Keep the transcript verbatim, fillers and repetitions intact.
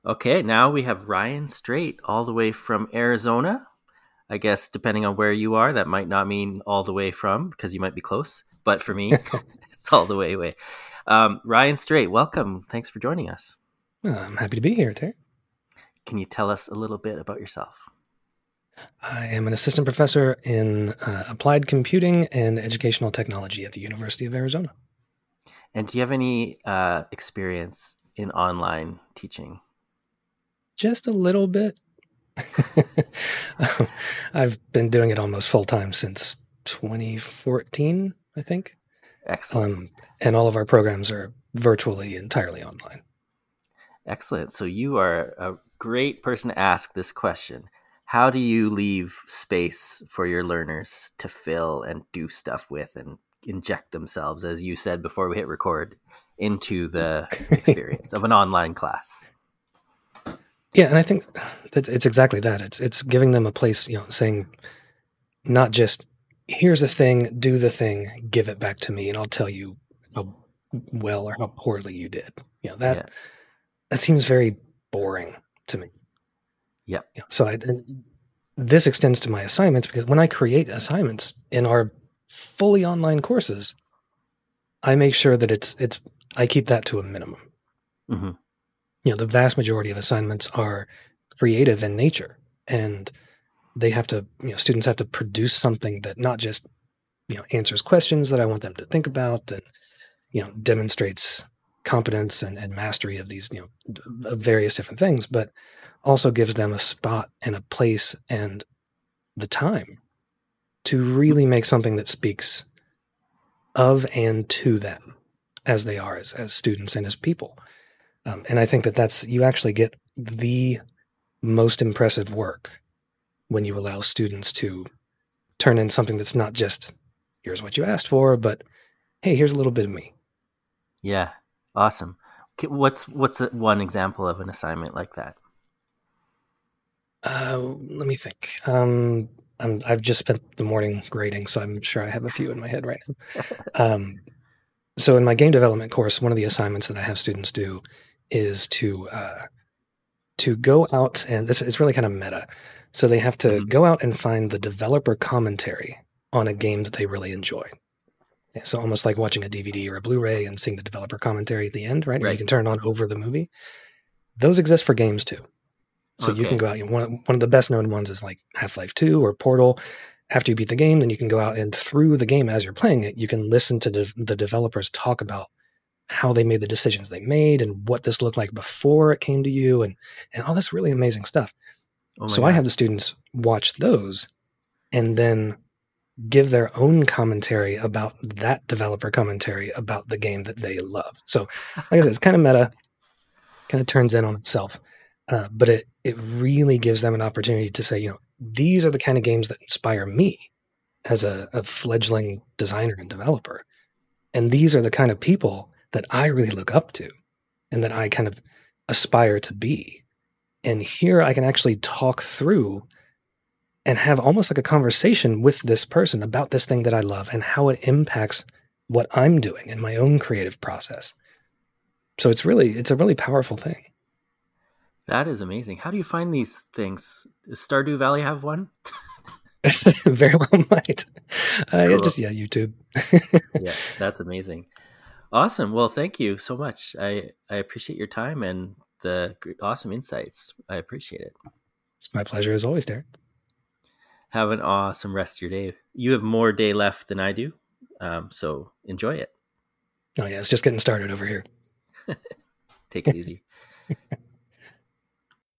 Okay, now we have Ryan Straight all the way from Arizona. I guess depending on where you are, that might not mean all the way from because you might be close. But for me, it's all the way away. Um, Ryan Straight, welcome. Thanks for joining us. Uh, I'm happy to be here, Terry. Can you tell us a little bit about yourself? I am an assistant professor in uh, applied computing and educational technology at the University of Arizona. And do you have any uh, experience in online teaching? Just a little bit. I've been doing it almost full time since twenty fourteen, I think. Excellent. Um, and all of our programs are virtually entirely online. Excellent. So you are a great person to ask this question. How do you leave space for your learners to fill and do stuff with and inject themselves, as you said before we hit record, into the experience of an online class? Yeah, and I think that it's exactly that. It's it's giving them a place, you know, saying not just here's a thing, do the thing, give it back to me, and I'll tell you how well or how poorly you did. You know, Yeah. that that seems very boring to me. Yep. You know, so I, this extends to my assignments because when I create assignments in our fully online courses, I make sure that it's it's I keep that to a minimum. Mm-hmm. You know, the vast majority of assignments are creative in nature, and they have to, you know, students have to produce something that not just, you know, answers questions that I want them to think about and, you know, demonstrates competence and, and mastery of these, you know, of various different things, but also gives them a spot and a place and the time to really make something that speaks of and to them as they are as, as students and as people. Um, and I think that that's, you actually get the most impressive work when you allow students to turn in something that's not just here's what you asked for, but hey, here's a little bit of me. Yeah. Awesome. Okay, What's what's one example of an assignment like that? Uh, let me think. Um, I'm, I've just spent the morning grading, so I'm sure I have a few in my head right now. Um, so in my game development course, one of the assignments that I have students do is to uh, to go out, and this is really kind of meta. So they have to Mm-hmm. go out and find the developer commentary on a game that they really enjoy. Yeah, so almost like watching a D V D or a Blu-ray and seeing the developer commentary at the end, right? And you Right. can turn it on over the movie. Those exist for games too. So you can Okay. go out. You know, one one of the best known ones is like Half-Life two or Portal. After you beat the game, then you can go out and through the game as you're playing it, you can listen to de- the developers talk about how they made the decisions they made and what this looked like before it came to you, and and all this really amazing stuff. Oh my So I have God. the students watch those and then give their own commentary about that developer commentary about the game that they love. So, like I said, it's kind of meta, kind of turns in on itself, uh, but it it really gives them an opportunity to say, you know, these are the kind of games that inspire me as a, a fledgling designer and developer, and these are the kind of people that I really look up to and that I kind of aspire to be. And here I can actually talk through and have almost like a conversation with this person about this thing that I love and how it impacts what I'm doing in my own creative process. So it's really it's a really powerful thing. That is amazing. How do you find these things? Does Stardew Valley have one? Very well might. Uh, yeah, Cool. just yeah, YouTube. Yeah, that's amazing. Awesome. Well, thank you so much. I I appreciate your time and the gr- awesome insights. I appreciate it. It's my pleasure as always, Derek. Have an awesome rest of your day. You have more day left than I do, um, so enjoy it. Oh yeah, it's just getting started over here. Take it easy.